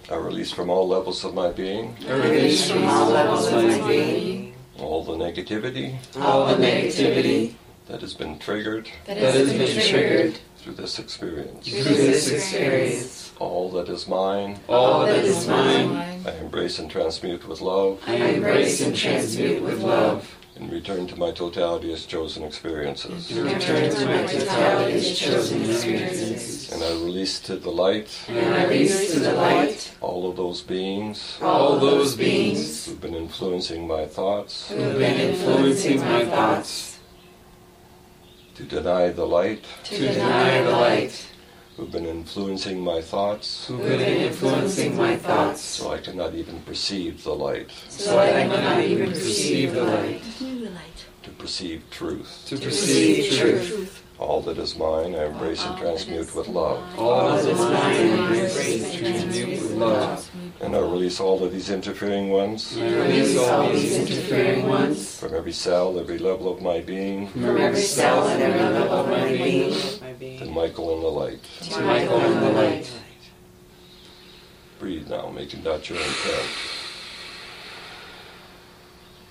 I release from all levels of my being. I release from all levels of my being. All the negativity. All the negativity. That has been triggered. That has been triggered. Through this experience. Through this experience. All that is mine. All that is mine. I embrace and transmute with love. I embrace and transmute with love. In return to my totality as chosen experiences. In return to my totality as chosen experiences. And I release to the light. And I release to the light. All of those beings. All those beings. Who've been influencing my thoughts. Who've been influencing my thoughts. To deny the light. To deny the light. Who've been influencing my thoughts. Who've been influencing my thoughts. So I cannot even perceive the light. So I cannot even perceive the light. To perceive truth. To perceive truth. All that is mine, I embrace and transmute with love. All that is mine, I embrace and transmute with love. And I release all of these interfering ones. I release all these interfering ones. From every cell, every level of my being. From every cell and every level of my being. To Michael in the light. To Michael in the light. Breathe now, making that your intent.